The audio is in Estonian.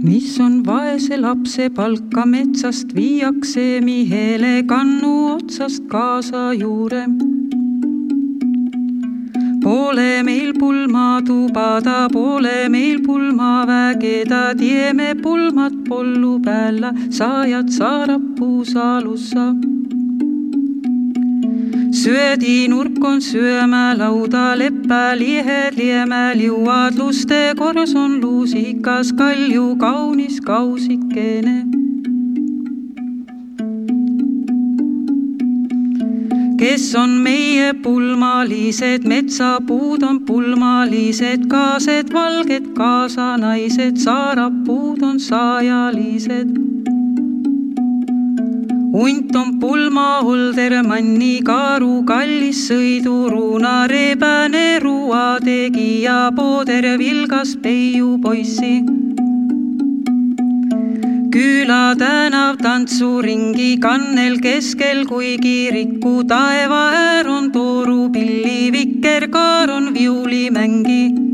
mis on vaese lapse palka metsast, viiakse mihele kannu otsast kaasa juure. Poole meil pulma tubada, poole meil pulma vägeda, tieme pulmat pollu päällä, saajat saarapuu saalussa. Syödi nurk on syömälauda, leppä liehed liemäl juuad, luste kors on luusikas, kalju kaunis kausikene. Kes on meie pulmalised, metsapuud on pulmalised, kaased valged kaasanaised, saarapuud on saajalised. Unt on pulma Oldermanni, kaaru kallis sõiduruuna, rebäne ruua tegija, pooder vilgas peiu poissi. Küla tänav tantsuringi, kannel keskel kuigi rikku, taeva äär on tooru pilli, vikerkaar on viulimängi.